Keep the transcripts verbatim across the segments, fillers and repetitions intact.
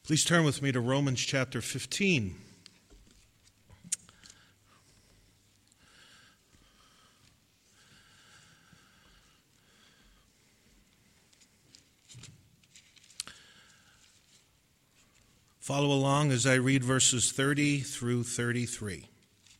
Please turn with me to Romans chapter fifteen. Follow along as I read verses thirty through thirty-three.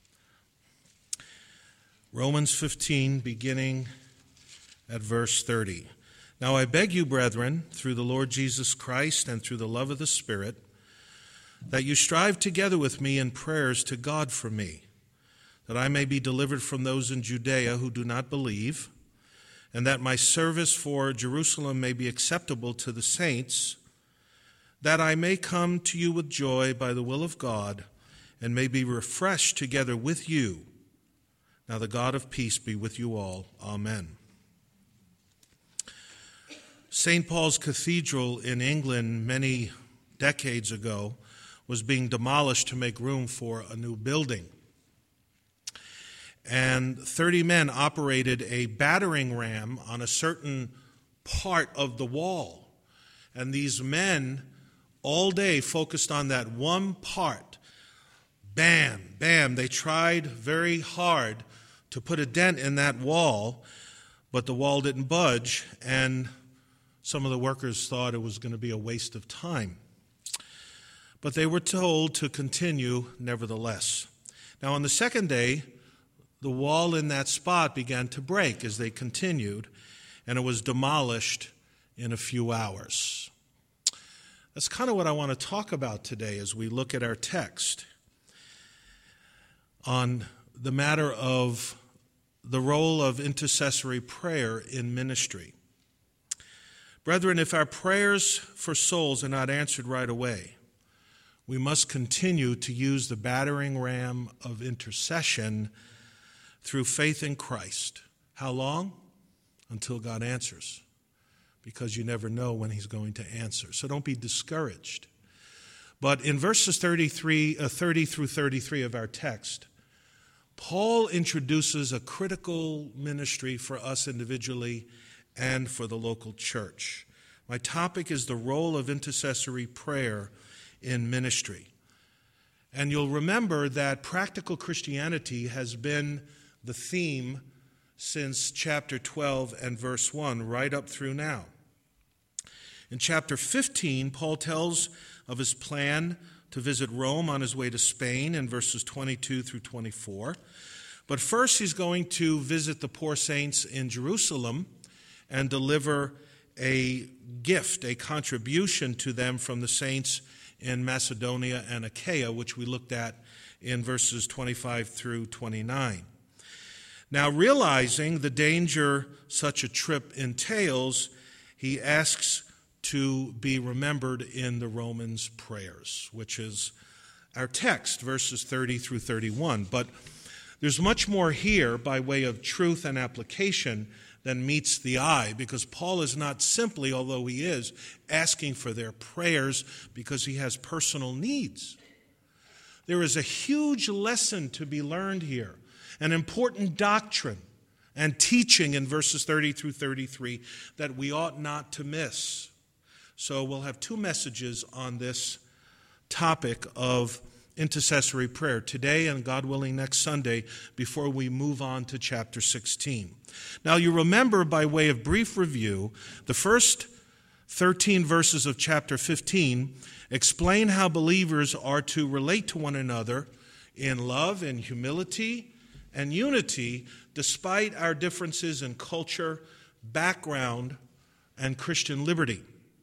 Romans fifteen, beginning at verse thirty. Now I beg you, brethren, through the Lord Jesus Christ and through the love of the Spirit, that you strive together with me in prayers to God for me, that I may be delivered from those in Judea who do not believe, and that my service for Jerusalem may be acceptable to the saints, that I may come to you with joy by the will of God, and may be refreshed together with you. Now the God of peace be with you all. Amen. Saint Paul's Cathedral in England many decades ago was being demolished to make room for a new building. And thirty men operated a battering ram on a certain part of the wall. And these men all day focused on that one part. Bam, bam. They tried very hard to put a dent in that wall, but the wall didn't budge, and some of the workers thought it was going to be a waste of time. But they were told to continue nevertheless. Now, on the second day, the wall in that spot began to break as they continued, and it was demolished in a few hours. That's kind of what I want to talk about today as we look at our text on the matter of the role of intercessory prayer in ministry. Brethren, if our prayers for souls are not answered right away, we must continue to use the battering ram of intercession through faith in Christ. How long? Until God answers, because you never know when he's going to answer. So don't be discouraged. But in verses thirty-three, uh, thirty through thirty-three of our text, Paul introduces a critical ministry for us individually and for the local church. My topic is the role of intercessory prayer in ministry. And you'll remember that practical Christianity has been the theme since chapter twelve and verse one, right up through now. In chapter fifteen, Paul tells of his plan to visit Rome on his way to Spain in verses twenty-two through twenty-four. But first he's going to visit the poor saints in Jerusalem and deliver a gift, a contribution to them from the saints in Macedonia and Achaia, which we looked at in verses twenty-five through twenty-nine. Now, realizing the danger such a trip entails, he asks to be remembered in the Romans prayers, which is our text, verses thirty through thirty-one. But there's much more here by way of truth and application than meets the eye, because Paul is not simply, although he is, asking for their prayers because he has personal needs. There is a huge lesson to be learned here, an important doctrine and teaching in verses thirty through thirty-three that we ought not to miss. So we'll have two messages on this topic of intercessory prayer today and, God willing, next Sunday before we move on to chapter sixteen. Now, you remember, by way of brief review, the first thirteen verses of chapter fifteen explain how believers are to relate to one another in love and humility and unity despite our differences in culture, background, and Christian liberty.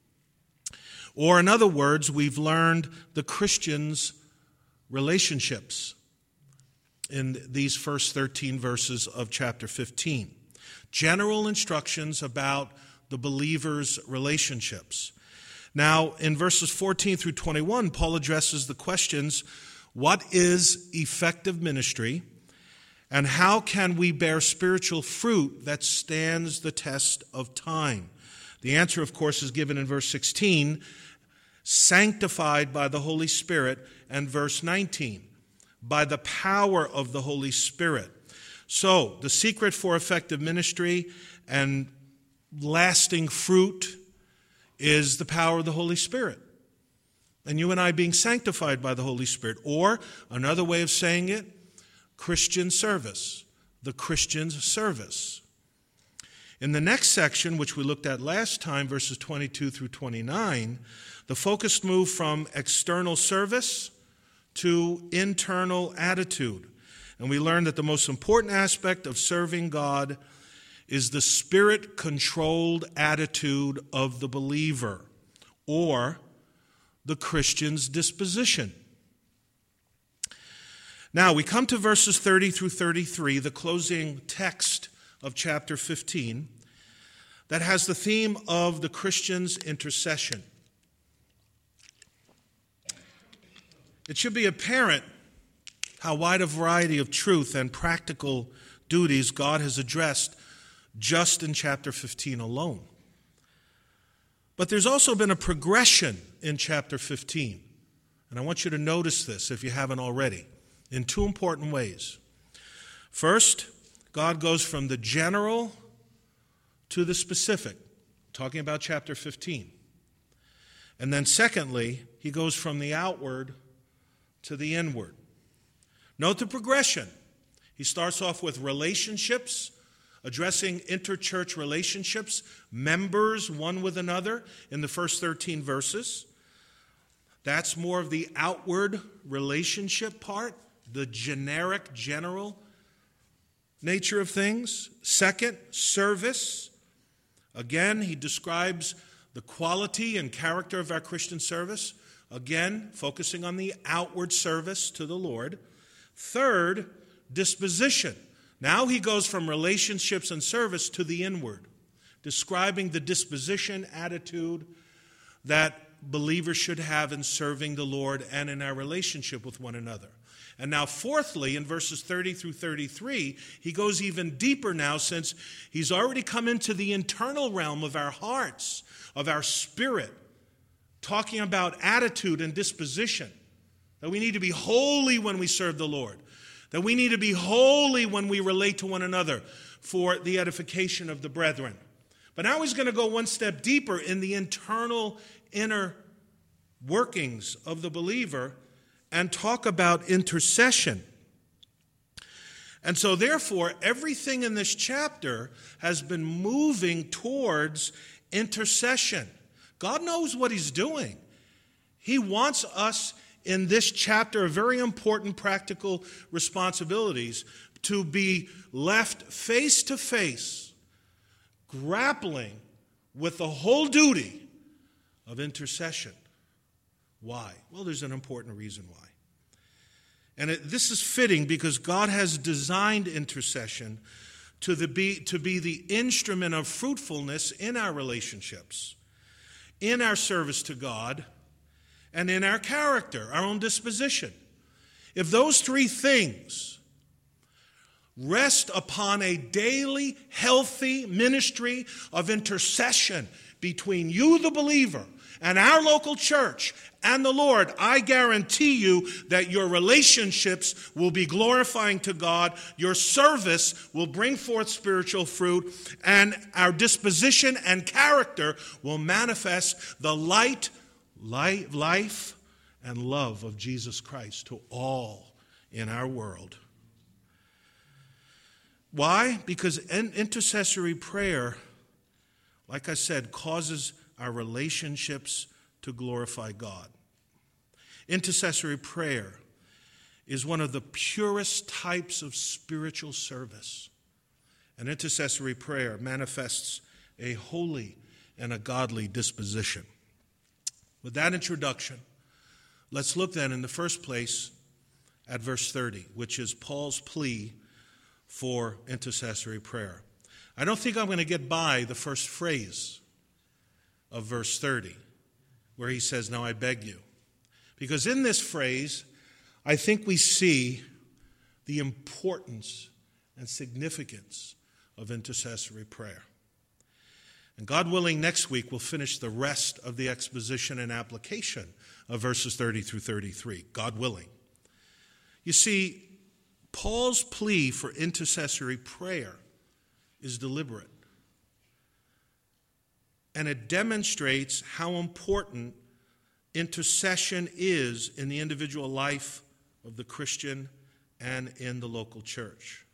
Or, in other words, we've learned the Christians' relationships in these first thirteen verses of chapter fifteen. General instructions about the believers' relationships. Now, in verses fourteen through twenty-one, Paul addresses the questions, what is effective ministry, and how can we bear spiritual fruit that stands the test of time? The answer, of course, is given in verse sixteen, sanctified by the Holy Spirit, and verse nineteen, by the power of the Holy Spirit. So, the secret for effective ministry and lasting fruit is the power of the Holy Spirit. And you and I being sanctified by the Holy Spirit. Or, another way of saying it, Christian service. The Christian's service. In the next section, which we looked at last time, verses twenty-two through twenty-nine, the focus moved from external service to internal attitude. And we learned that the most important aspect of serving God is the Spirit-controlled attitude of the believer, or the Christian's disposition. Now, we come to verses thirty through thirty-three, the closing text of chapter fifteen, that has the theme of the Christian's intercession. It should be apparent how wide a variety of truth and practical duties God has addressed just in chapter fifteen alone. But there's also been a progression in chapter fifteen. And I want you to notice this if you haven't already, in two important ways. First, God goes from the general to the specific, talking about chapter fifteen. And then secondly, he goes from the outward to the inward. Note the progression. He starts off with relationships, addressing interchurch relationships, members one with another in the first thirteen verses. That's more of the outward relationship part, the generic, general nature of things. Second, service. Again, he describes the quality and character of our Christian service. Again, focusing on the outward service to the Lord. Third, disposition. Now he goes from relationships and service to the inward, describing the disposition, attitude that believers should have in serving the Lord and in our relationship with one another. And now fourthly, in verses thirty through thirty-three, he goes even deeper now, since he's already come into the internal realm of our hearts, of our spirit, talking about attitude and disposition, that we need to be holy when we serve the Lord, that we need to be holy when we relate to one another for the edification of the brethren. But now he's going to go one step deeper in the internal, inner workings of the believer and talk about intercession. And so therefore, everything in this chapter has been moving towards intercession. God knows what he's doing. He wants us in this chapter of very important practical responsibilities to be left face to face, grappling with the whole duty of intercession. Why? Well, there's an important reason why. And it, this is fitting because God has designed intercession to, the be, to be the instrument of fruitfulness in our relationships, in our service to God, and in our character, our own disposition. If those three things rest upon a daily, healthy ministry of intercession between you, the believer, and our local church and the Lord, I guarantee you that your relationships will be glorifying to God, your service will bring forth spiritual fruit, and our disposition and character will manifest the light, light life, and love of Jesus Christ to all in our world. Why? Because intercessory prayer, like I said, causes our relationships to glorify God. Intercessory prayer is one of the purest types of spiritual service. And intercessory prayer manifests a holy and a godly disposition. With that introduction, let's look then in the first place at verse thirty, which is Paul's plea for intercessory prayer. I don't think I'm going to get by the first phrase of verse thirty, where he says, "Now I beg you." Because in this phrase, I think we see the importance and significance of intercessory prayer. And God willing, next week we'll finish the rest of the exposition and application of verses thirty through thirty-three, God willing. You see, Paul's plea for intercessory prayer is deliberate. And it demonstrates how important intercession is in the individual life of the Christian and in the local church.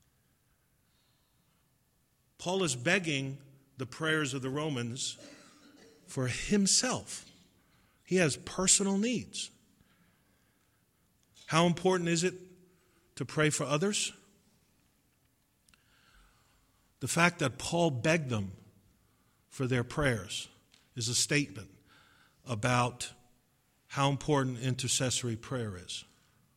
Paul is begging the prayers of the Romans for himself. He has personal needs. How important is it to pray for others? The fact that Paul begged them for their prayers is a statement about how important intercessory prayer is.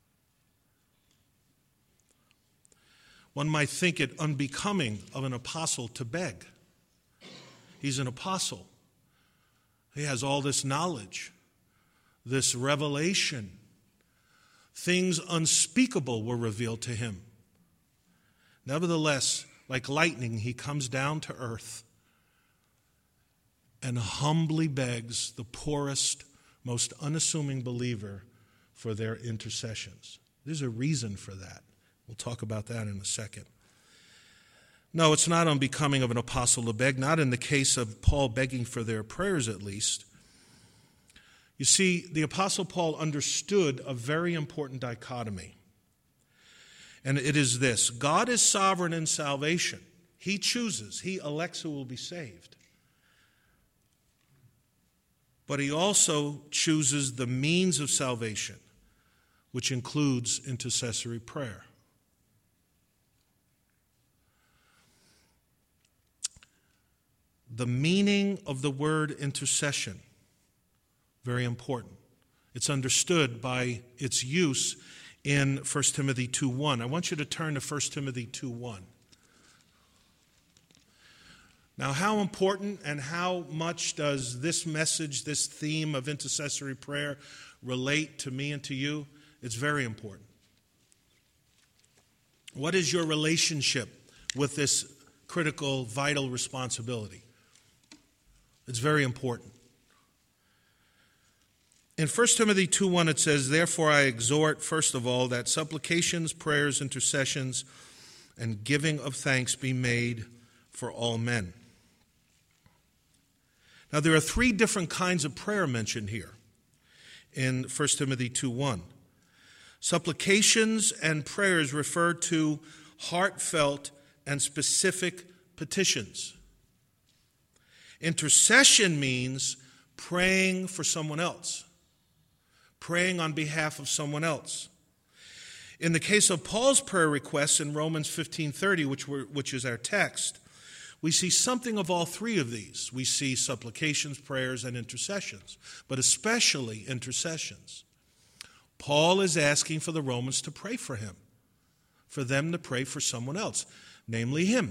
One might think it unbecoming of an apostle to beg. He's an apostle. He has all this knowledge, this revelation. Things unspeakable were revealed to him. Nevertheless, like lightning, he comes down to earth and humbly begs the poorest, most unassuming believer for their intercessions. There's a reason for that. We'll talk about that in a second. No, it's not unbecoming of an apostle to beg, not in the case of Paul begging for their prayers at least. You see, the Apostle Paul understood a very important dichotomy. And it is this: God is sovereign in salvation. He chooses, he elects who will be saved. But he also chooses the means of salvation, which includes intercessory prayer. The meaning of the word intercession, very important. It's understood by its use in First Timothy two one. I want you to turn to First Timothy two one. Now, how important and how much does this message, this theme of intercessory prayer relate to me and to you? It's very important. What is your relationship with this critical, vital responsibility? It's very important. In First Timothy two one it says, "Therefore I exhort, first of all, that supplications, prayers, intercessions, and giving of thanks be made for all men." Now there are three different kinds of prayer mentioned here in First Timothy two one. Supplications and prayers refer to heartfelt and specific petitions. Intercession means praying for someone else, praying on behalf of someone else. In the case of Paul's prayer requests in Romans fifteen thirty, which, were, which is our text, we see something of all three of these. We see supplications, prayers, and intercessions, but especially intercessions. Paul is asking for the Romans to pray for him, for them to pray for someone else, namely him.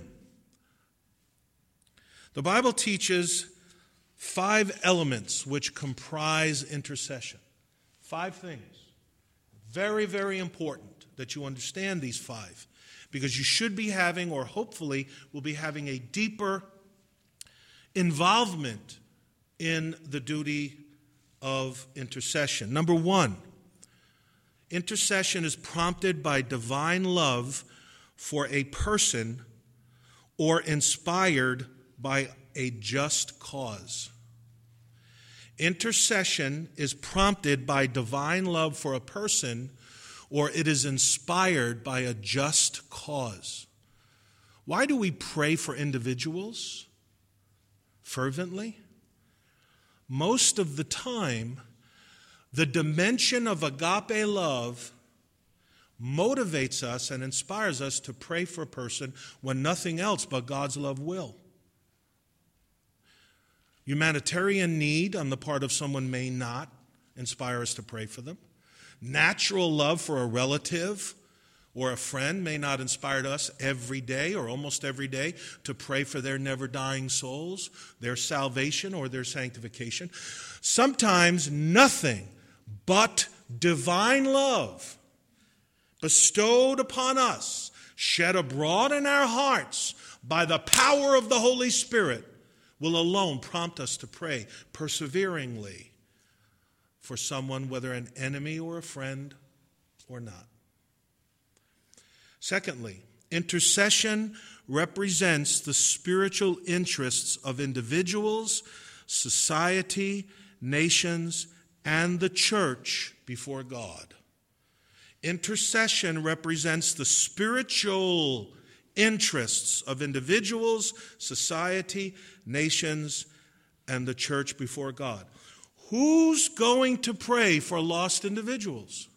The Bible teaches five elements which comprise intercession. Five things. Very, very important that you understand these five, because you should be having, or hopefully will be having, a deeper involvement in the duty of intercession. Number one, intercession is prompted by divine love for a person or inspired by a just cause. Intercession is prompted by divine love for a person, or it is inspired by a just cause. Why do we pray for individuals fervently? Most of the time, the dimension of agape love motivates us and inspires us to pray for a person when nothing else but God's love will. Humanitarian need on the part of someone may not inspire us to pray for them. Natural love for a relative or a friend may not inspire us every day or almost every day to pray for their never-dying souls, their salvation or their sanctification. Sometimes nothing but divine love bestowed upon us, shed abroad in our hearts by the power of the Holy Spirit, will alone prompt us to pray perseveringly for someone, whether an enemy or a friend or not. Secondly, intercession represents the spiritual interests of individuals, society, nations, and the church before God. Intercession represents the spiritual interests of individuals, society, nations, and the church before God. Who's going to pray for lost individuals?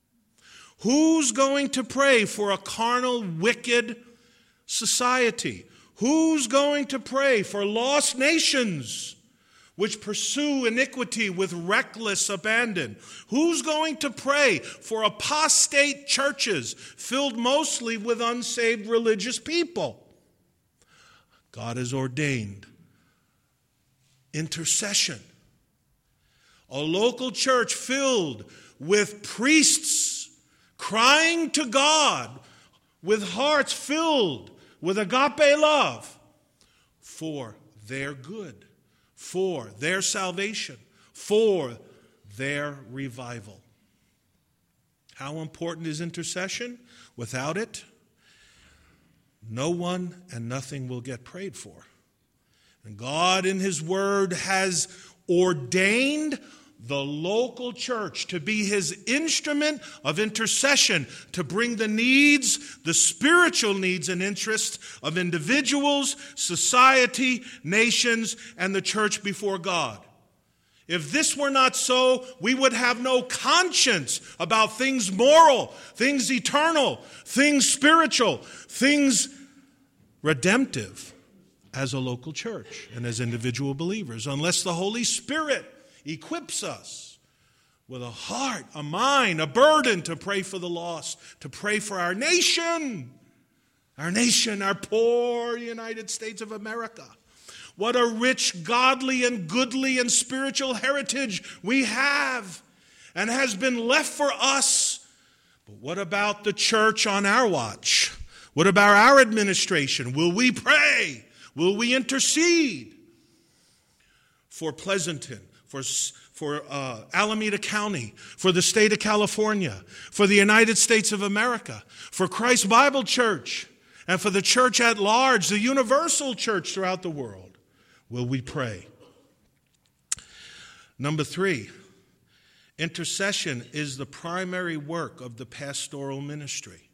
Who's going to pray for a carnal, wicked society? Who's going to pray for lost nations which pursue iniquity with reckless abandon? Who's going to pray for apostate churches filled mostly with unsaved religious people? God has ordained intercession. A local church filled with priests crying to God with hearts filled with agape love for their good, for their salvation, for their revival. How important is intercession? Without it, no one and nothing will get prayed for. And God in His Word has ordained the local church to be His instrument of intercession, to bring the needs, the spiritual needs and interests of individuals, society, nations, and the church before God. If this were not so, we would have no conscience about things moral, things eternal, things spiritual, things redemptive as a local church and as individual believers, unless the Holy Spirit equips us with a heart, a mind, a burden to pray for the lost, to pray for our nation, our nation, our poor United States of America. What a rich, godly, and goodly and spiritual heritage we have and has been left for us. But what about the church on our watch? What about our administration? Will we pray? Will we intercede for Pleasanton, for, for uh, Alameda County, for the state of California, for the United States of America, for Christ Bible Church, and for the church at large, the universal church throughout the world? Will we pray? Number three, intercession is the primary work of the pastoral ministry.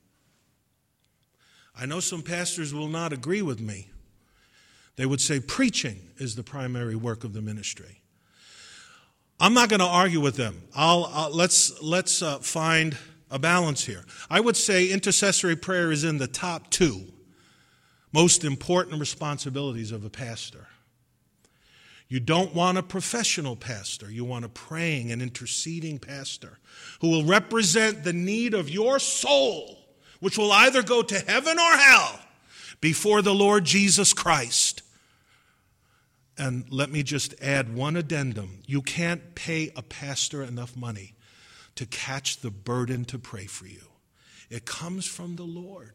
I know some pastors will not agree with me. They would say preaching is the primary work of the ministry. I'm not going to argue with them. I'll, I'll let's let's uh, find a balance here. I would say intercessory prayer is in the top two most important responsibilities of a pastor. You don't want a professional pastor. You want a praying and interceding pastor who will represent the need of your soul, which will either go to heaven or hell before the Lord Jesus Christ. And let me just add one addendum. You can't pay a pastor enough money to catch the burden to pray for you. It comes from the Lord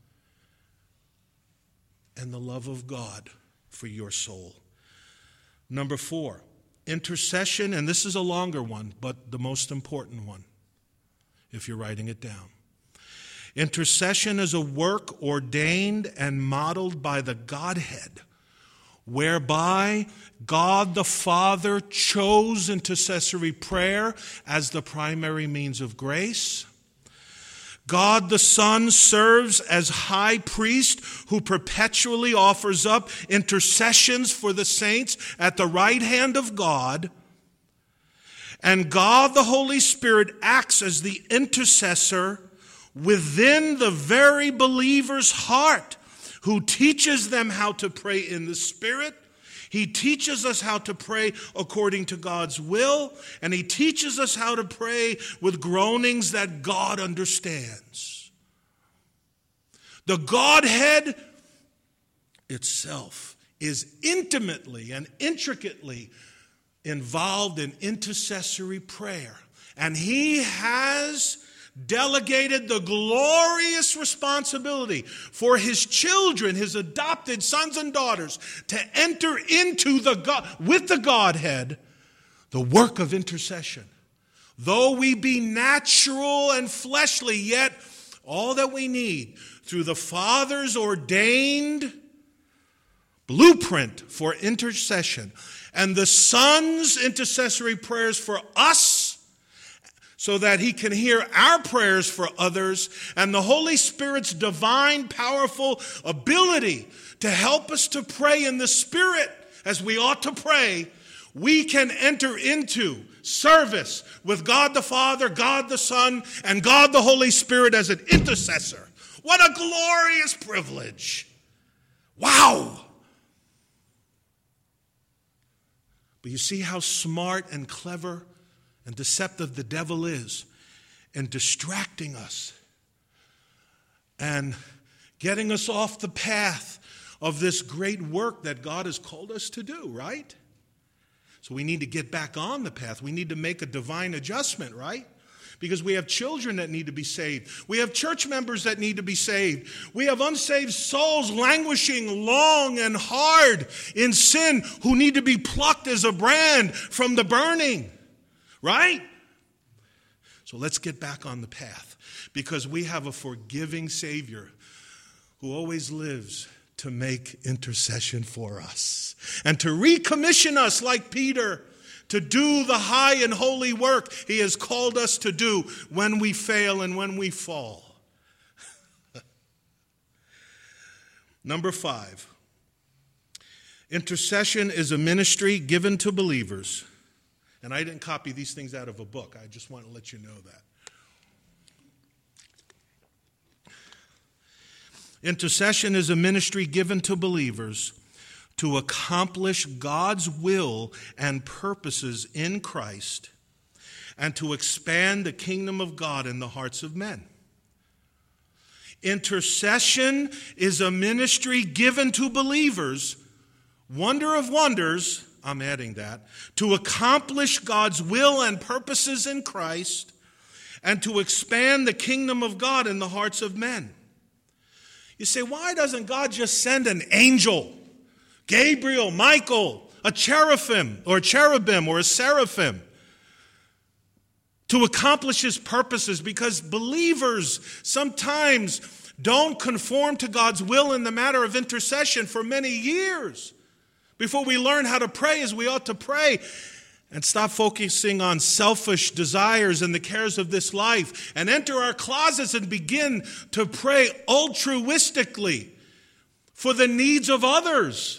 and the love of God for your soul. Number four, intercession, and this is a longer one, but the most important one, if you're writing it down. Intercession is a work ordained and modeled by the Godhead, whereby God the Father chose intercessory prayer as the primary means of grace. God the Son serves as high priest who perpetually offers up intercessions for the saints at the right hand of God. And God the Holy Spirit acts as the intercessor within the very believer's heart, who teaches them how to pray in the Spirit. He teaches us how to pray according to God's will, and He teaches us how to pray with groanings that God understands. The Godhead itself is intimately and intricately involved in intercessory prayer, and He has delegated the glorious responsibility for His children, His adopted sons and daughters, to enter into the God, with the Godhead, the work of intercession. Though we be natural and fleshly, yet all that we need through the Father's ordained blueprint for intercession and the Son's intercessory prayers for us so that he can hear our prayers for others, and the Holy Spirit's divine, powerful ability to help us to pray in the Spirit as we ought to pray, we can enter into service with God the Father, God the Son, and God the Holy Spirit as an intercessor. What a glorious privilege. Wow. But you see how smart and clever and deceptive the devil is in distracting us and getting us off the path of this great work that God has called us to do, right? So we need to get back on the path. We need to make a divine adjustment, right? Because we have children that need to be saved. We have church members that need to be saved. We have unsaved souls languishing long and hard in sin who need to be plucked as a brand from the burning. Right? So let's get back on the path, because we have a forgiving Savior who always lives to make intercession for us and to recommission us like Peter to do the high and holy work he has called us to do when we fail and when we fall. Number five, intercession is a ministry given to believers. And I didn't copy these things out of a book. I just want to let you know that. Intercession is a ministry given to believers to accomplish God's will and purposes in Christ and to expand the kingdom of God in the hearts of men. Intercession is a ministry given to believers, wonder of wonders, I'm adding that, to accomplish God's will and purposes in Christ and to expand the kingdom of God in the hearts of men. You say, why doesn't God just send an angel, Gabriel, Michael, a cherubim or a cherubim or a seraphim to accomplish his purposes? Because believers sometimes don't conform to God's will in the matter of intercession for many years before we learn how to pray as we ought to pray and stop focusing on selfish desires and the cares of this life and enter our closets and begin to pray altruistically for the needs of others,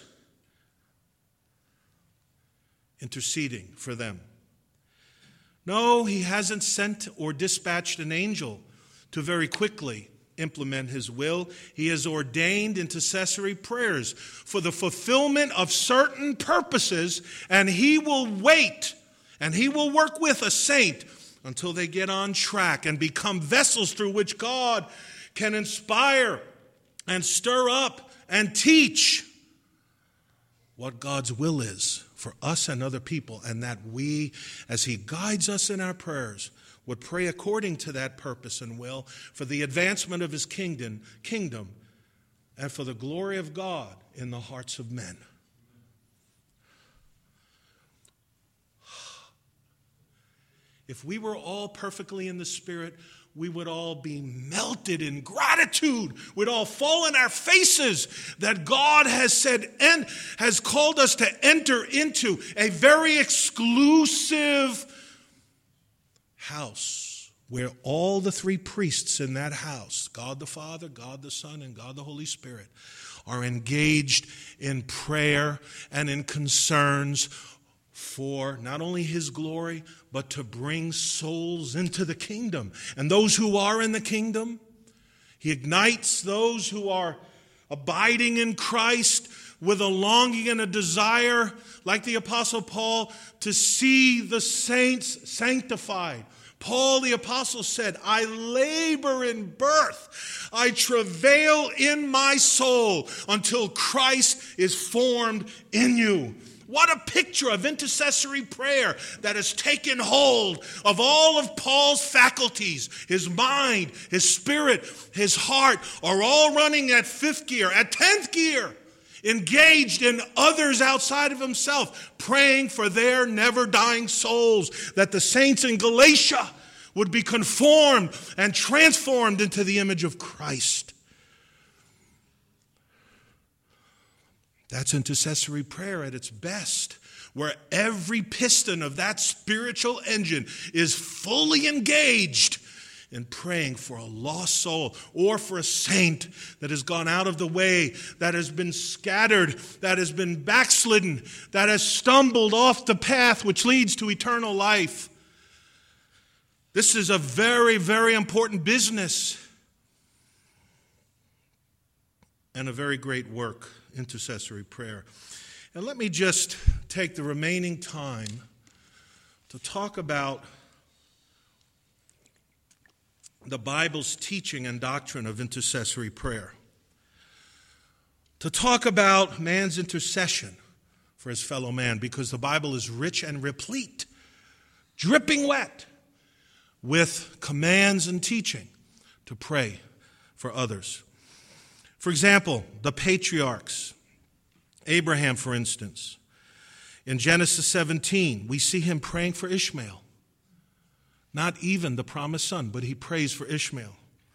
interceding for them. No, he hasn't sent or dispatched an angel to very quickly implement his will. He has ordained intercessory prayers for the fulfillment of certain purposes, and he will wait and he will work with a saint until they get on track and become vessels through which God can inspire and stir up and teach what God's will is for us and other people, and that we, as he guides us in our prayers, would pray according to that purpose and will for the advancement of his kingdom, kingdom and for the glory of God in the hearts of men. If we were all perfectly in the Spirit, we would all be melted in gratitude. We'd all fall on our faces that God has said and has called us to enter into a very exclusive house where all the three priests in that house, God the Father, God the Son, and God the Holy Spirit, are engaged in prayer and in concerns for not only his glory, but to bring souls into the kingdom. And those who are in the kingdom, he ignites those who are abiding in Christ with a longing and a desire, like the Apostle Paul, to see the saints sanctified. Paul the Apostle said, I labor in birth. I travail in my soul until Christ is formed in you. What a picture of intercessory prayer that has taken hold of all of Paul's faculties. His mind, his spirit, his heart are all running at fifth gear, at tenth gear, engaged in others outside of himself, praying for their never-dying souls, that the saints in Galatia would be conformed and transformed into the image of Christ. That's intercessory prayer at its best, where every piston of that spiritual engine is fully engaged in praying for a lost soul or for a saint that has gone out of the way, that has been scattered, that has been backslidden, that has stumbled off the path which leads to eternal life. This is a very, very important business and a very great work, intercessory prayer. And let me just take the remaining time to talk about the Bible's teaching and doctrine of intercessory prayer. To talk about man's intercession for his fellow man, because the Bible is rich and replete, dripping wet, with commands and teaching to pray for others. For example, the patriarchs, Abraham, for instance. In Genesis seventeen, we see him praying for Ishmael. Not even the promised son, but he prays for Ishmael.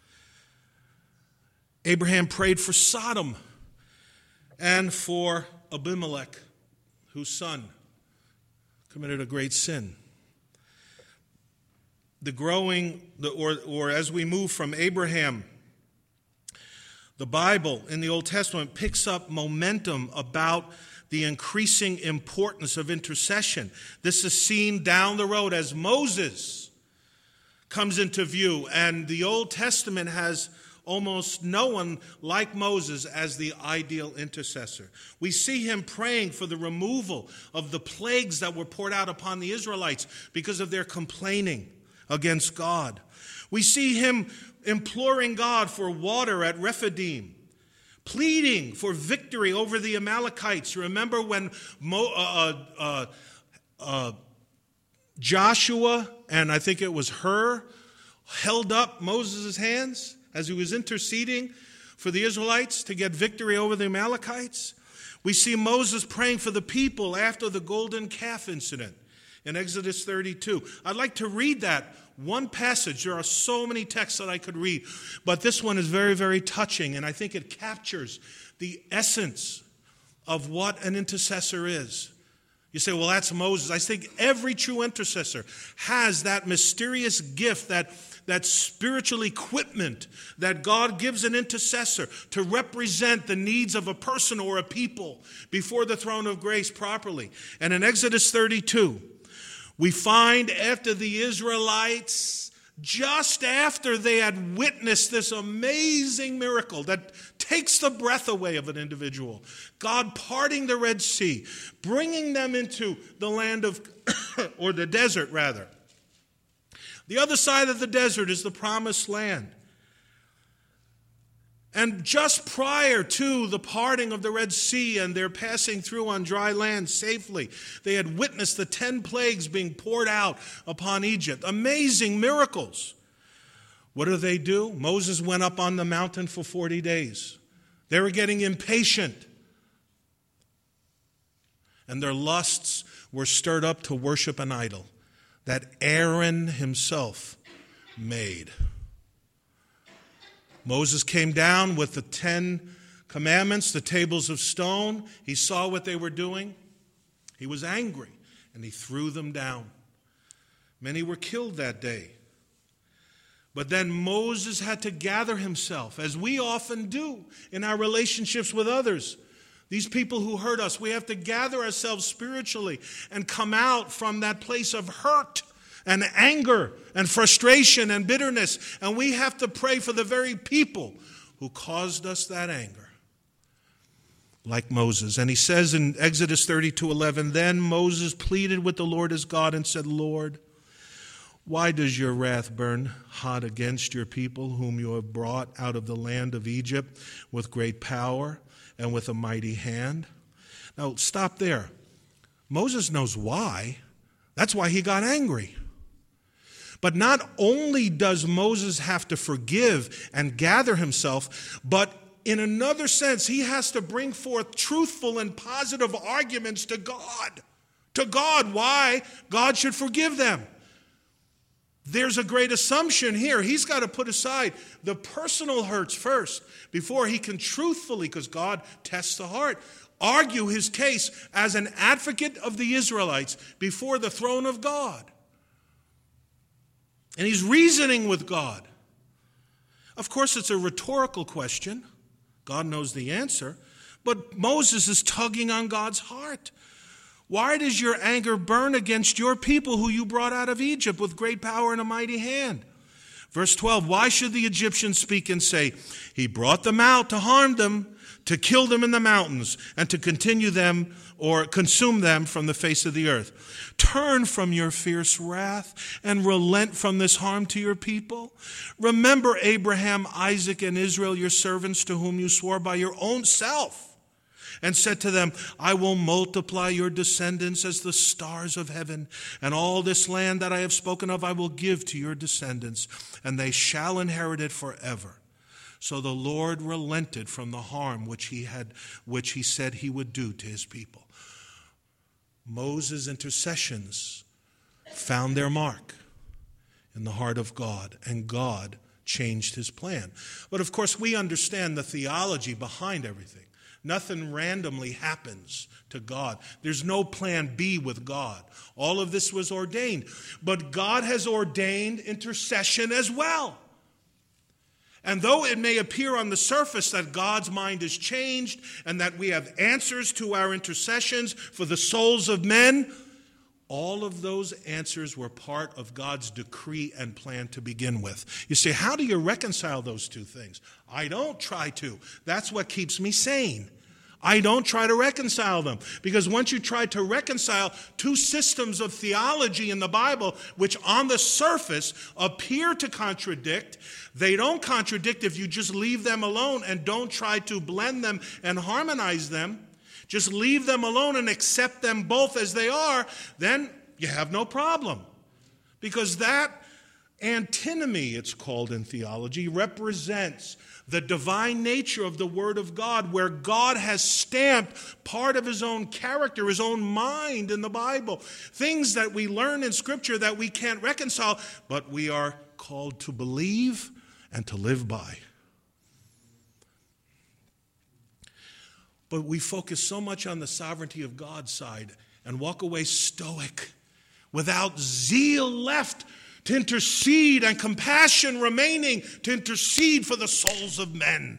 Abraham prayed for Sodom and for Abimelech, whose son committed a great sin. The growing, the, or, or as we move from Abraham, the Bible in the Old Testament picks up momentum about the increasing importance of intercession. This is seen down the road as Moses comes into view, and the Old Testament has almost no one like Moses as the ideal intercessor. We see him praying for the removal of the plagues that were poured out upon the Israelites because of their complaining against God. We see him imploring God for water at Rephidim, pleading for victory over the Amalekites. Remember when Mo, uh, uh, uh, Joshua, and I think it was Hur, held up Moses' hands as he was interceding for the Israelites to get victory over the Amalekites? We see Moses praying for the people after the golden calf incident in Exodus thirty-two. I'd like to read that one passage. There are so many texts that I could read, but this one is very, very touching, and I think it captures the essence of what an intercessor is. You say, well, that's Moses. I think every true intercessor has that mysterious gift, that, that spiritual equipment that God gives an intercessor to represent the needs of a person or a people before the throne of grace properly. And in Exodus thirty-two, we find after the Israelites, just after they had witnessed this amazing miracle that takes the breath away of an individual, God parting the Red Sea, bringing them into the land of, or the desert rather. The other side of the desert is the promised land. And just prior to the parting of the Red Sea and their passing through on dry land safely, they had witnessed the ten plagues being poured out upon Egypt. Amazing miracles. What do they do? Moses went up on the mountain for forty days. They were getting impatient. And their lusts were stirred up to worship an idol that Aaron himself made. Moses came down with the Ten Commandments, the tables of stone. He saw what they were doing. He was angry, and he threw them down. Many were killed that day. But then Moses had to gather himself, as we often do in our relationships with others. These people who hurt us, we have to gather ourselves spiritually and come out from that place of hurt and anger and frustration and bitterness. And we have to pray for the very people who caused us that anger, like Moses. And he says in Exodus thirty-two eleven, then Moses pleaded with the Lord his God and said, Lord, why does your wrath burn hot against your people whom you have brought out of the land of Egypt with great power and with a mighty hand? Now, stop there. Moses knows why. That's why he got angry. But not only does Moses have to forgive and gather himself, but in another sense, he has to bring forth truthful and positive arguments to God. To God, why God should forgive them. There's a great assumption here. He's got to put aside the personal hurts first before he can truthfully, because God tests the heart, argue his case as an advocate of the Israelites before the throne of God. And he's reasoning with God. Of course, it's a rhetorical question. God knows the answer. But Moses is tugging on God's heart. Why does your anger burn against your people who you brought out of Egypt with great power and a mighty hand? Verse twelve, why should the Egyptians speak and say, he brought them out to harm them, to kill them in the mountains, and to continue them or consume them from the face of the earth? Turn from your fierce wrath and relent from this harm to your people. Remember Abraham, Isaac, and Israel, your servants, to whom you swore by your own self, and said to them, I will multiply your descendants as the stars of heaven, and all this land that I have spoken of I will give to your descendants, and they shall inherit it forever. So the Lord relented from the harm which he had, which he said he would do to his people. Moses' intercessions found their mark in the heart of God, and God changed his plan. But of course, we understand the theology behind everything. Nothing randomly happens to God. There's no plan B with God. All of this was ordained. But God has ordained intercession as well. And though it may appear on the surface that God's mind is changed and that we have answers to our intercessions for the souls of men, all of those answers were part of God's decree and plan to begin with. You say, how do you reconcile those two things? I don't try to. That's what keeps me sane. I don't try to reconcile them. Because once you try to reconcile two systems of theology in the Bible, which on the surface appear to contradict, they don't contradict if you just leave them alone and don't try to blend them and harmonize them. Just leave them alone and accept them both as they are, then you have no problem. Because that antinomy, it's called in theology, represents the divine nature of the Word of God, where God has stamped part of his own character, his own mind in the Bible. Things that we learn in Scripture that we can't reconcile, but we are called to believe and to live by. But we focus so much on the sovereignty of God's side and walk away stoic, without zeal left to intercede and compassion remaining to intercede for the souls of men.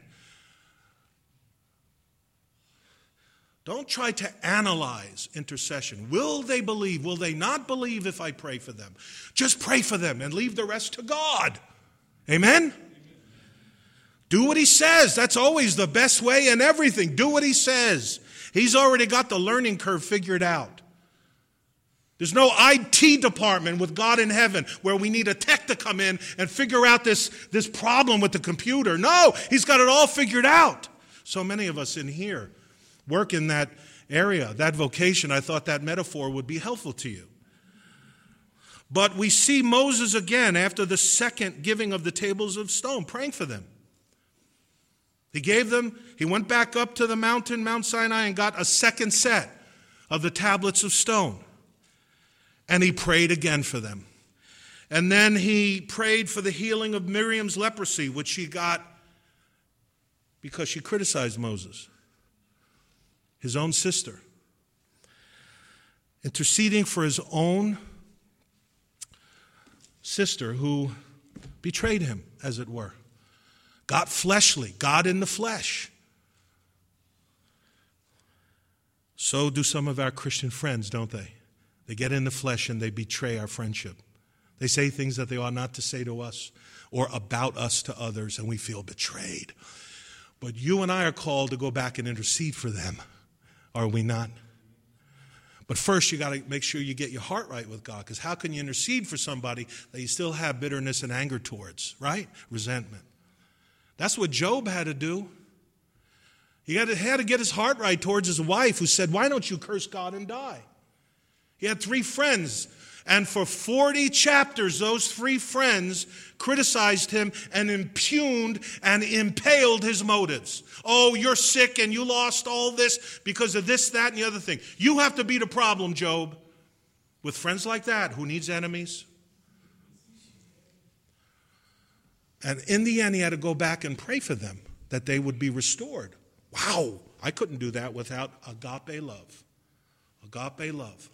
Don't try to analyze intercession. Will they believe? Will they not believe if I pray for them? Just pray for them and leave the rest to God. Amen? Do what he says. That's always the best way in everything. Do what he says. He's already got the learning curve figured out. There's no I T department with God in heaven where we need a tech to come in and figure out this, this problem with the computer. No, he's got it all figured out. So many of us in here work in that area, that vocation. I thought that metaphor would be helpful to you. But we see Moses again after the second giving of the tables of stone, praying for them. He gave them, he went back up to the mountain, Mount Sinai, and got a second set of the tablets of stone. And he prayed again for them. And then he prayed for the healing of Miriam's leprosy, which she got because she criticized Moses, his own sister, interceding for his own sister who betrayed him, as it were. Got fleshly, God in the flesh. So do some of our Christian friends, don't they? They get in the flesh and they betray our friendship. They say things that they ought not to say to us or about us to others, and we feel betrayed. But you and I are called to go back and intercede for them, are we not? But first, you got to make sure you get your heart right with God, because how can you intercede for somebody that you still have bitterness and anger towards, right? Resentment. That's what Job had to do. He had to, had to get his heart right towards his wife, who said, why don't you curse God and die? He had three friends, and for forty chapters, those three friends criticized him and impugned and impaled his motives. Oh, you're sick and you lost all this because of this, that, and the other thing. You have to be the problem, Job. With friends like that, who needs enemies? And in the end, he had to go back and pray for them, that they would be restored. Wow, I couldn't do that without agape love. Agape love.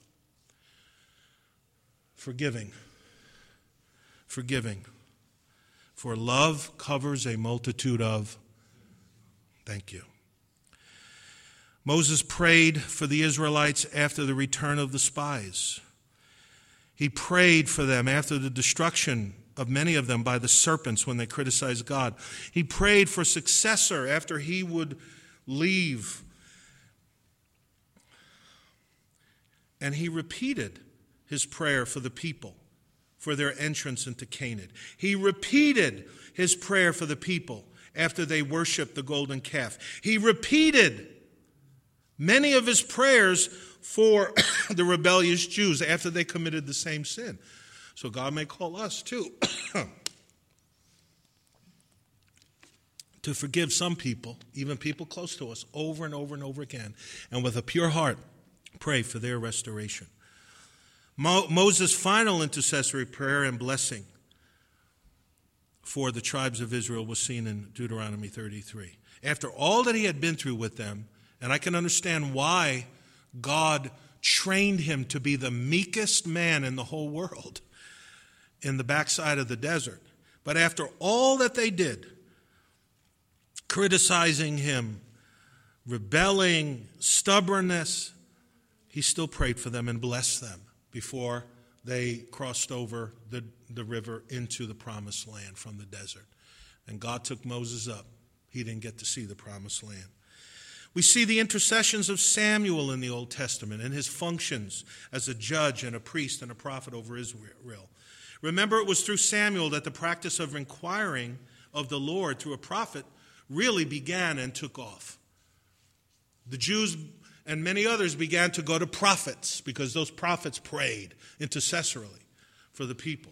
Forgiving. Forgiving. For love covers a multitude of. Thank you. Moses prayed for the Israelites after the return of the spies. He prayed for them after the destruction of many of them by the serpents when they criticized God. He prayed for a successor after he would leave. And he repeated his prayer for the people, for their entrance into Canaan. He repeated his prayer for the people after they worshiped the golden calf. He repeated many of his prayers for the rebellious Jews after they committed the same sin. So God may call us too to forgive some people, even people close to us, over and over and over again, and with a pure heart pray for their restoration. Mo- Moses' final intercessory prayer and blessing for the tribes of Israel was seen in Deuteronomy thirty-three. After all that he had been through with them, and I can understand why God trained him to be the meekest man in the whole world in the backside of the desert. But after all that they did, criticizing him, rebelling, stubbornness, he still prayed for them and blessed them before they crossed over the, the river into the promised land from the desert. And God took Moses up. He didn't get to see the promised land. We see the intercessions of Samuel in the Old Testament and his functions as a judge and a priest and a prophet over Israel. Remember, it was through Samuel that the practice of inquiring of the Lord through a prophet really began and took off. The Jews and many others began to go to prophets because those prophets prayed intercessorily for the people.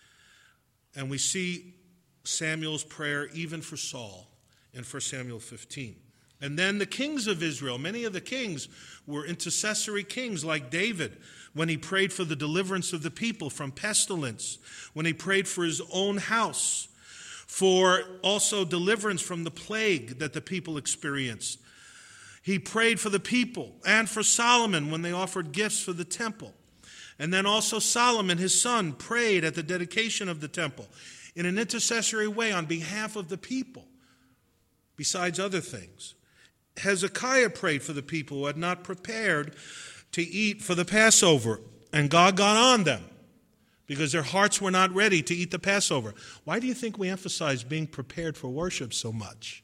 And we see Samuel's prayer even for Saul in First Samuel fifteen. And then the kings of Israel, many of the kings were intercessory kings like David when he prayed for the deliverance of the people from pestilence, when he prayed for his own house, for also deliverance from the plague that the people experienced. He prayed for the people and for Solomon when they offered gifts for the temple. And then also Solomon, his son, prayed at the dedication of the temple in an intercessory way on behalf of the people, besides other things. Hezekiah prayed for the people who had not prepared to eat for the Passover, and God got on them because their hearts were not ready to eat the Passover. Why do you think we emphasize being prepared for worship so much?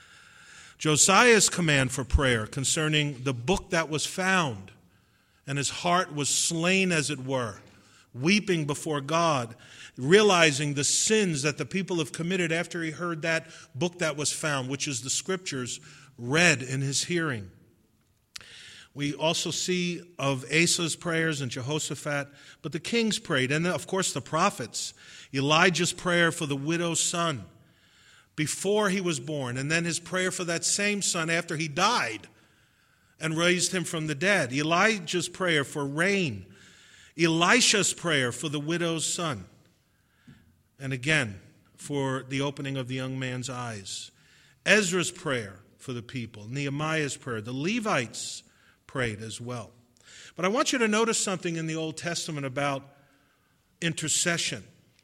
Josiah's command for prayer concerning the book that was found, and his heart was slain, as it were, weeping before God, realizing the sins that the people have committed after he heard that book that was found, which is the scriptures, read in his hearing. We also see of Asa's prayers and Jehoshaphat, but the kings prayed, and then, of course, the prophets. Elijah's prayer for the widow's son before he was born, and then his prayer for that same son after he died and raised him from the dead. Elijah's prayer for rain. Elisha's prayer for the widow's son. And again, for the opening of the young man's eyes. Ezra's prayer for the people. Nehemiah's prayer. The Levites prayed as well. But I want you to notice something in the Old Testament about intercession.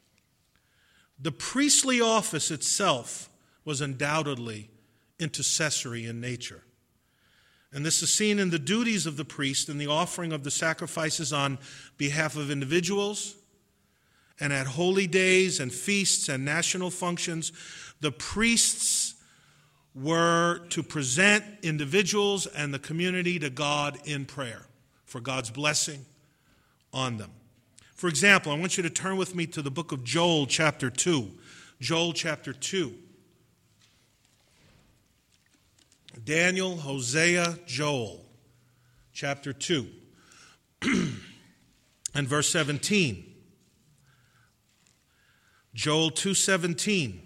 The priestly office itself was undoubtedly intercessory in nature. And this is seen in the duties of the priest in the offering of the sacrifices on behalf of individuals, and at holy days and feasts and national functions. The priests were to present individuals and the community to God in prayer for God's blessing on them. For example, I want you to turn with me to the book of Joel chapter two. Joel chapter two. Daniel, Hosea, Joel chapter two and verse seventeen. Joel two seventeen.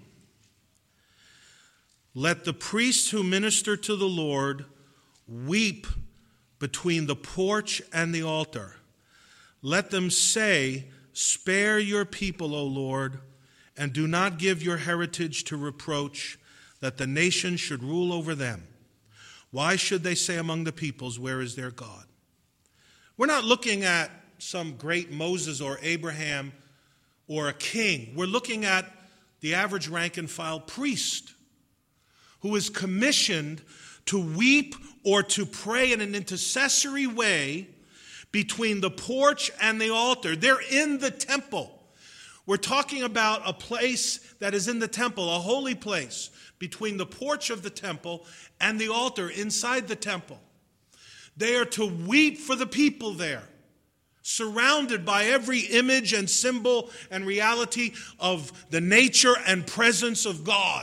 Let the priests who minister to the Lord weep between the porch and the altar. Let them say, spare your people, O Lord, and do not give your heritage to reproach, that the nation should rule over them. Why should they say among the peoples, where is their God? We're not looking at some great Moses or Abraham or a king. We're looking at the average rank and file priest who is commissioned to weep or to pray in an intercessory way between the porch and the altar. They're in the temple. We're talking about a place that is in the temple, a holy place, between the porch of the temple and the altar inside the temple. They are to weep for the people there, surrounded by every image and symbol and reality of the nature and presence of God.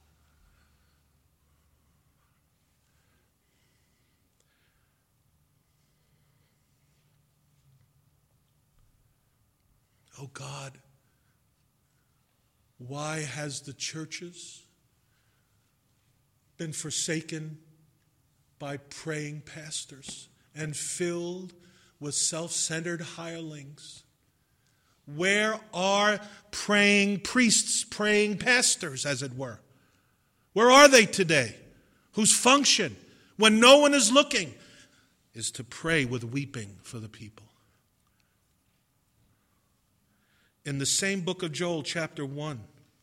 Oh God, why has the churches been forsaken by praying pastors and filled with self-centered hirelings? Where are praying priests, praying pastors, as it were? Where are they today? Whose function, when no one is looking, is to pray with weeping for the people? In the same book of Joel, chapter one,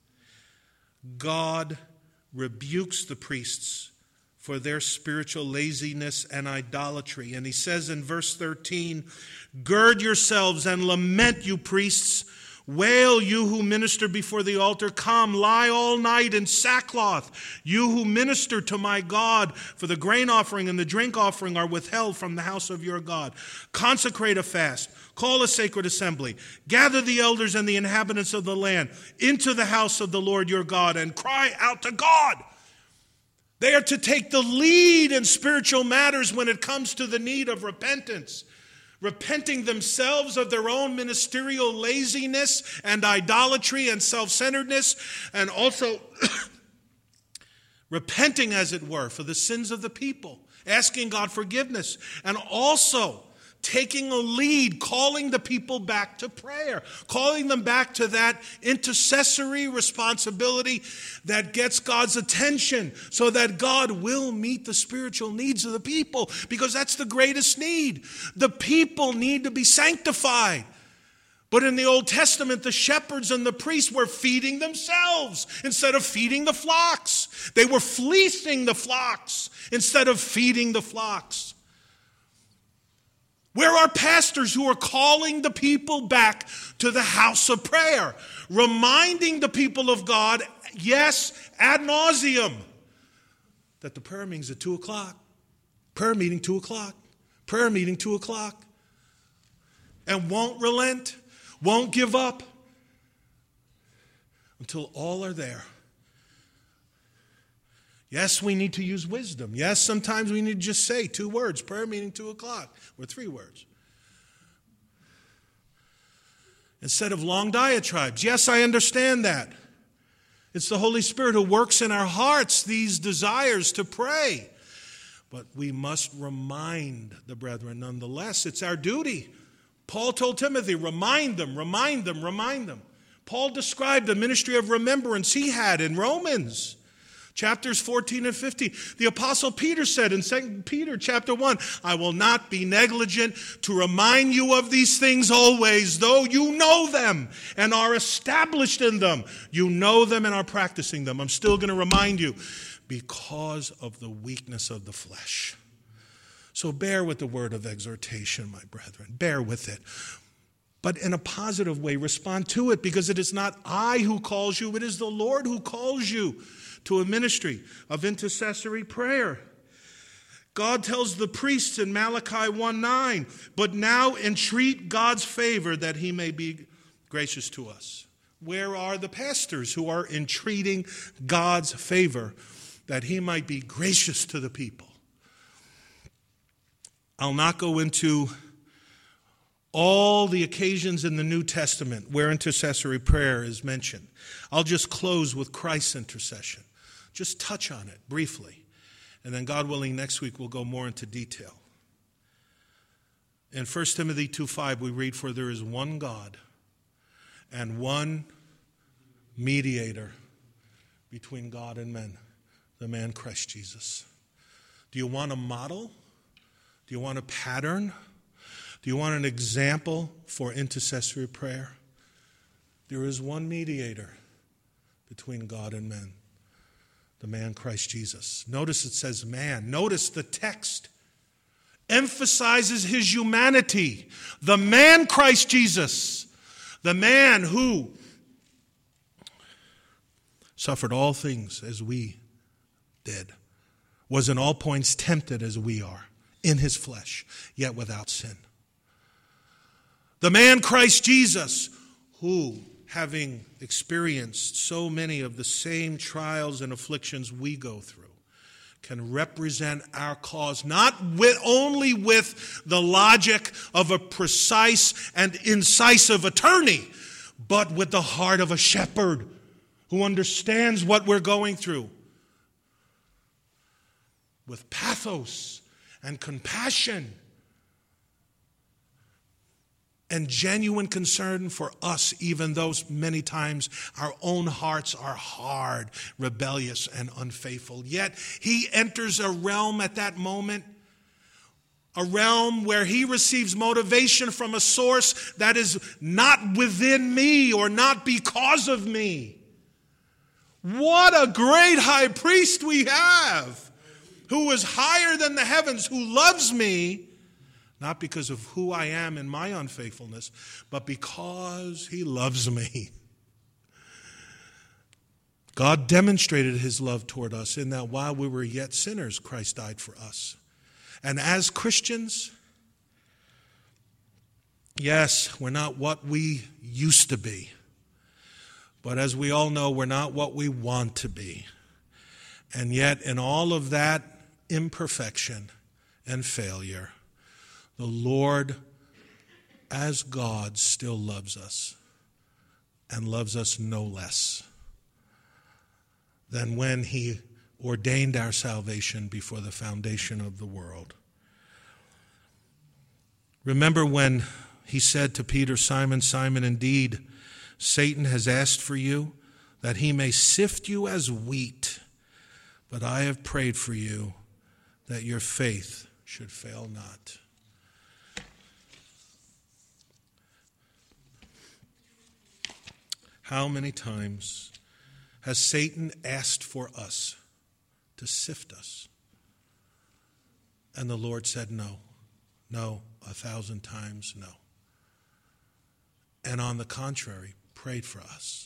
God rebukes the priests for their spiritual laziness and idolatry. And he says in verse thirteen, "Gird yourselves and lament, you priests. Wail, you who minister before the altar. Come, lie all night in sackcloth, you who minister to my God. For the grain offering and the drink offering are withheld from the house of your God. Consecrate a fast. Call a sacred assembly. Gather the elders and the inhabitants of the land into the house of the Lord your God and cry out to God." They are to take the lead in spiritual matters when it comes to the need of repentance. Repenting themselves of their own ministerial laziness and idolatry and self-centeredness, and also repenting, as it were, for the sins of the people, asking God forgiveness, and also taking a lead, calling the people back to prayer, calling them back to that intercessory responsibility that gets God's attention so that God will meet the spiritual needs of the people, because that's the greatest need. The people need to be sanctified. But in the Old Testament, the shepherds and the priests were feeding themselves instead of feeding the flocks. They were fleecing the flocks instead of feeding the flocks. Where are pastors who are calling the people back to the house of prayer, reminding the people of God, yes, ad nauseum, that the prayer meeting's at two o'clock, prayer meeting two o'clock, prayer meeting two o'clock, and won't relent, won't give up until all are there. Yes, we need to use wisdom. Yes, sometimes we need to just say two words, prayer meeting two o'clock, or three words. Instead of long diatribes. Yes, I understand that. It's the Holy Spirit who works in our hearts these desires to pray. But we must remind the brethren nonetheless. It's our duty. Paul told Timothy, remind them, remind them, remind them. Paul described the ministry of remembrance he had in Romans. Chapters fourteen and fifteen. The Apostle Peter said in Second Peter chapter one, "I will not be negligent to remind you of these things always, though you know them and are established in them." You know them and are practicing them. I'm still going to remind you because of the weakness of the flesh. So bear with the word of exhortation, my brethren. Bear with it. But in a positive way, respond to it, because it is not I who calls you, it is the Lord who calls you to a ministry of intercessory prayer. God tells the priests in Malachi one nine, "But now entreat God's favor that he may be gracious to us." Where are the pastors who are entreating God's favor that he might be gracious to the people? I'll not go into all the occasions in the New Testament where intercessory prayer is mentioned. I'll just close with Christ's intercession. Just touch on it briefly. And then, God willing, next week we'll go more into detail. In First Timothy two five, we read, "For there is one God and one mediator between God and men, the man Christ Jesus." Do you want a model? Do you want a pattern? Do you want an example for intercessory prayer? There is one mediator between God and men, the man Christ Jesus. Notice it says man. Notice the text emphasizes his humanity. The man Christ Jesus, the man who suffered all things as we did, was in all points tempted as we are, in his flesh, yet without sin. The man Christ Jesus, who, having experienced so many of the same trials and afflictions we go through, can represent our cause, not with, only with the logic of a precise and incisive attorney, but with the heart of a shepherd who understands what we're going through, with pathos and compassion and genuine concern for us, even though many times our own hearts are hard, rebellious, and unfaithful. Yet he enters a realm at that moment, a realm where he receives motivation from a source that is not within me or not because of me. What a great high priest we have, who is higher than the heavens, who loves me, not because of who I am in my unfaithfulness, but because he loves me. God demonstrated his love toward us in that while we were yet sinners, Christ died for us. And as Christians, yes, we're not what we used to be. But as we all know, we're not what we want to be. And yet, in all of that imperfection and failure, the Lord, as God, still loves us, and loves us no less than when he ordained our salvation before the foundation of the world. Remember when he said to Peter, Simon, Simon, indeed, Satan has asked for you that he may sift you as wheat, but I have prayed for you that your faith should fail not. How many times has Satan asked for us to sift us? And the Lord said no, no, a thousand times no. And on the contrary, prayed for us.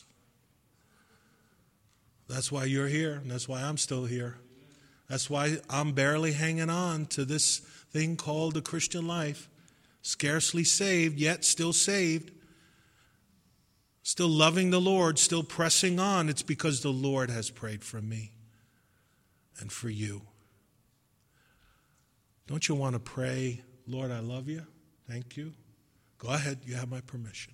That's why you're here, and that's why I'm still here. That's why I'm barely hanging on to this thing called the Christian life. Scarcely saved, yet still saved. Still loving the Lord, still pressing on. It's because the Lord has prayed for me and for you. Don't you want to pray, Lord, I love you? Thank you. Go ahead, you have my permission.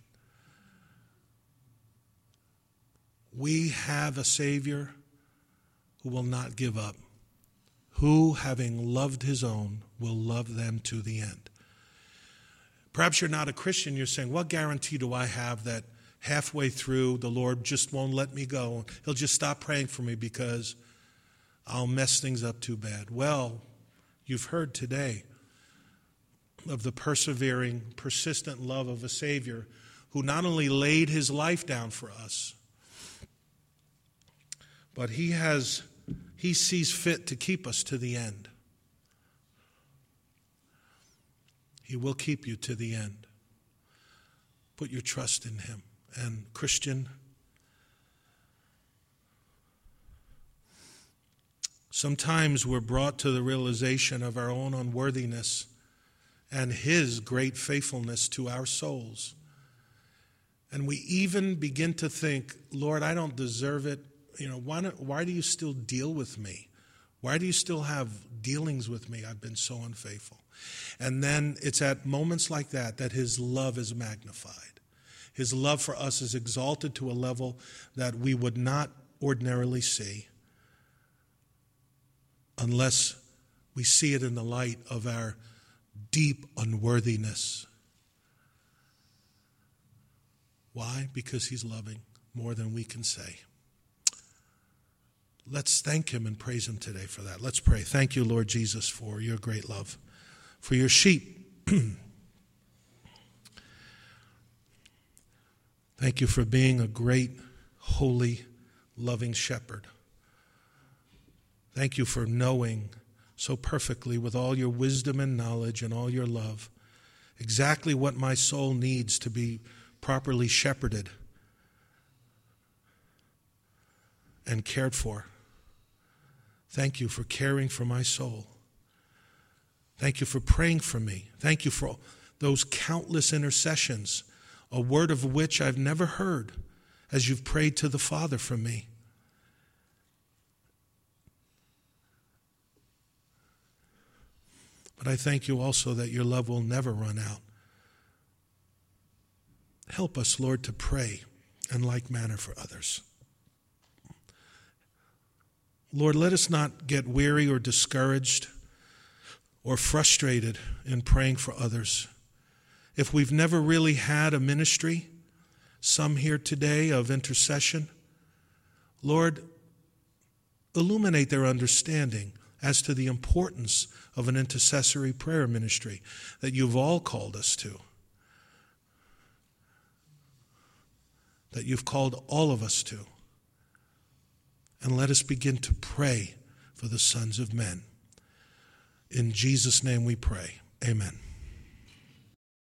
We have a Savior who will not give up, who, having loved his own, will love them to the end. Perhaps you're not a Christian. You're saying, what guarantee do I have that halfway through the Lord just won't let me go? He'll just stop praying for me because I'll mess things up too bad. Well, you've heard today of the persevering, persistent love of a Savior who not only laid his life down for us, but he has, he sees fit to keep us to the end. He will keep you to the end. Put your trust in him. And Christian, sometimes we're brought to the realization of our own unworthiness and his great faithfulness to our souls. And we even begin to think, Lord, I don't deserve it. You know, why, not, why do you still deal with me? Why do you still have dealings with me? I've been so unfaithful. And then it's at moments like that that his love is magnified. His love for us is exalted to a level that we would not ordinarily see unless we see it in the light of our deep unworthiness. Why? Because he's loving more than we can say. Let's thank him and praise him today for that. Let's pray. Thank you, Lord Jesus, for your great love, for your sheep. Thank you for being a great, holy, loving shepherd. Thank you for knowing so perfectly with all your wisdom and knowledge and all your love exactly what my soul needs to be properly shepherded and cared for. Thank you for caring for my soul. Thank you for praying for me. Thank you for those countless intercessions, a word of which I've never heard, as you've prayed to the Father for me. But I thank you also that your love will never run out. Help us, Lord, to pray in like manner for others. Lord, let us not get weary or discouraged or frustrated in praying for others. If we've never really had a ministry, some here today, of intercession, Lord, illuminate their understanding as to the importance of an intercessory prayer ministry that you've all called us to, that you've called all of us to. And let us begin to pray for the sons of men. In Jesus' name we pray. Amen.